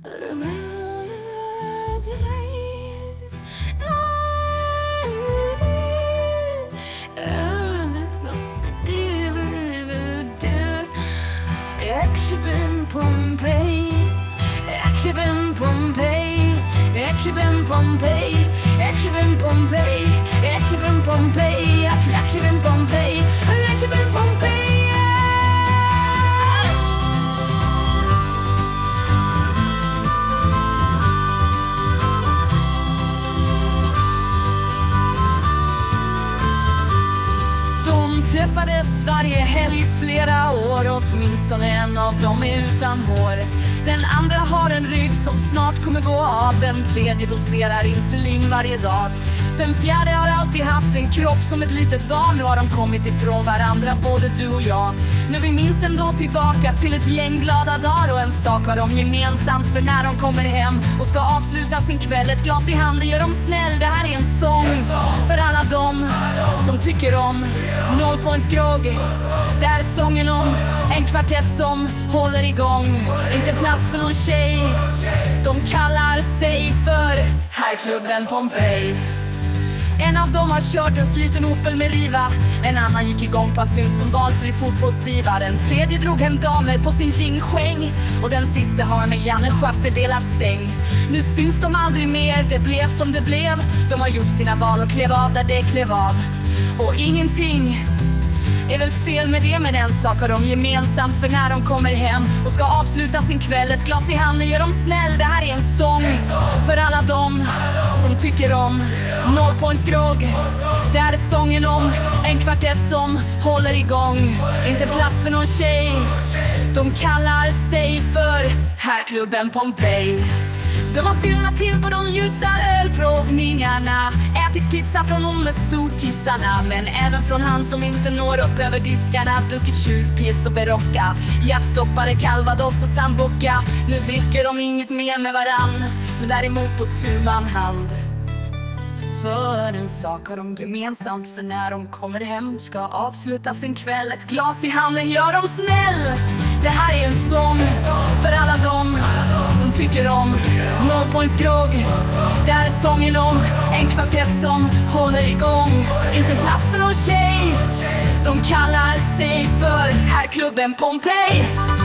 Träffades varje helg flera år, åtminstone en av dem är utan hår. Den andra har en rygg som snart kommer gå av. Den tredje doserar insulin varje dag. Den fjärde har alltid haft en kropp som ett litet barn. Nu har de kommit ifrån varandra, både du och jag. Men vi minns ändå tillbaka till ett gäng glada dagar. Och en sak har de gemensamt, för när de kommer hem och ska avsluta sin kväll, ett glas i handen gör de snäll. Det här är en sång för alla dem som tycker om 0 points grogg. Det här är sången om en kvartett som håller igång. Inte plats för någon tjej. De kallar sig för Herrklubben Pompeji. En av dem har kört en sliten Opel med riva. En annan gick igång på att se ut som valfri fotbollsdiva. Den tredje drog hem damer på sin king-skäng. Och den sista har med Janne Schaffer delat säng. Nu syns de aldrig mer, det blev som det blev. De har gjort sina val och klev av där det klev av. Och ingenting är väl fel med det, men en sak har de gemensamt. För när de kommer hem och ska avsluta sin kväll, ett glas i handen gör de snäll. Det här är en sång för alla dem som tycker om 0 points grogg. Det här är sången om en kvartett som håller igång. Inte plats för någon tjej. De kallar sig för Herrklubben Pompeji. De har fyllnat till på de ljusa ölprovningarna. Ätit pizza från de med stortissarna, men även från han som inte når upp över diskarna. Druckit tjurpiss och berocka, hjärtstoppare, calvados och sambuca. Nu dricker de inget mer med varann, men däremot på tu man hand. För en sak har de gemensamt, för när de kommer hem ska avsluta sin kväll, ett glas i handen gör de snäll. Det här är en sång för alla dem som tycker om 0 points grogg. Det här är sången om en kvartett som håller igång. Inte plats för någon tjej. De kallar sig för Herrklubben Pompeji.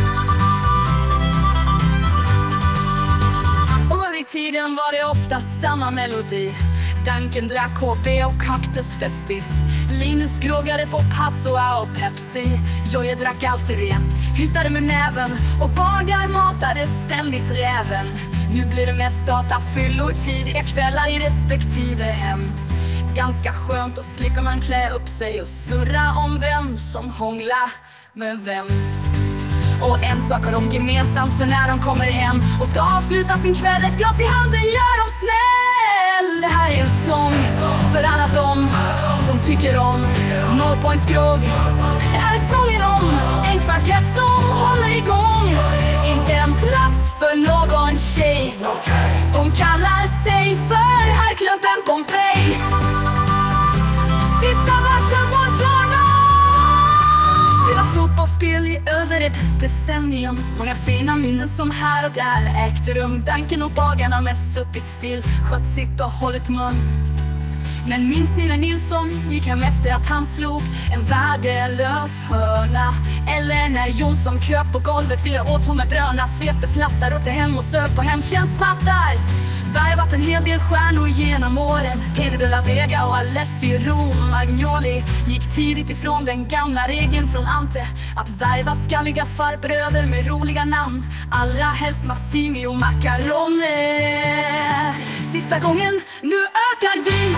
Och förr i tiden var det ofta samma melodi. Danken drack HB och Kaktus Festis. Linus groggade på Passoa och Pepsi. Joje drack alltid rent, hyttade med näven. Och Bagar matade ständigt räven. Nu blir det mest datafyllor tidiga kvällar i respektive hem. Ganska skönt, och slipper man klä upp sig och surra om vem som hånglar med vem. Och en sak har de gemensamt, för när de kommer hem och ska avsluta sin kväll, ett glas i handen gör de snäll. Det här är en sång för alla dem som tycker om 0 points grogg. Det här är sången om en kvartett som håller igång. Inte en plats för någon tjej. De kallar sig för Herrklubben Pompeji. Sista versen Montana. Spela fotbollsspel i över ett decennium. Många fina minnen som här och där ägde rum. Danken och Bagarna mest suttit still, skött sitt och hållit mun. Men minns ni när Nilsson gick hem efter att han slog en värdelös hörna? Eller när Jonsson kröp på golvet vid åt med bröna, svepte slattar åt hem och söp på hemtjänstpattar. Värvat en hel del stjärnor genom åren. Pedro de la Vega och Alessio Romagnoli gick tidigt ifrån den gamla regeln från Ante att värva skalliga farbröder med roliga namn. Allra helst Massimi och Macaroni. Sista gången, nu ökar vi.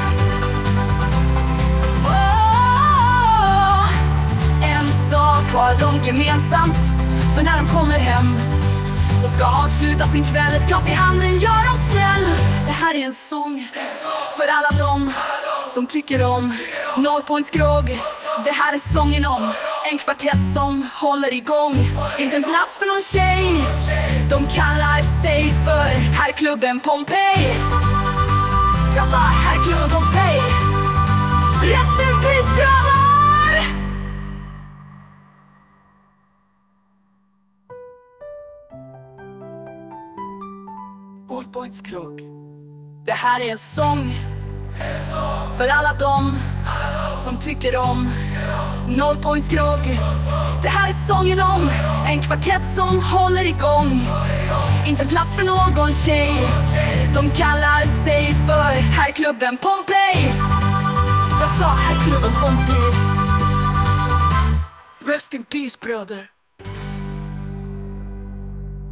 En sak har de gemensamt, för när de kommer hem och ska avsluta sin kväll, ett glas i handen gör de snäll. Det här är en sång för alla dem som tycker om 0 points grogg. Det här är sången om en kvartett som håller igång. Inte en plats för någon tjej. De kallar sig för Herrklubben Pompeji. Jag sa Herrklubben Pompeji. Rest in peace, brother! Nollpointskrog. Det här är en sång för alla dem som tycker om Nollpointsgrogg. Det här är sången om en kvartett som håller igång. Inte en plats för någon tjej. De kallar sig för Herrklubben Pompeji. Jag sa Herrklubben Pompeji. Rest in peace bröder.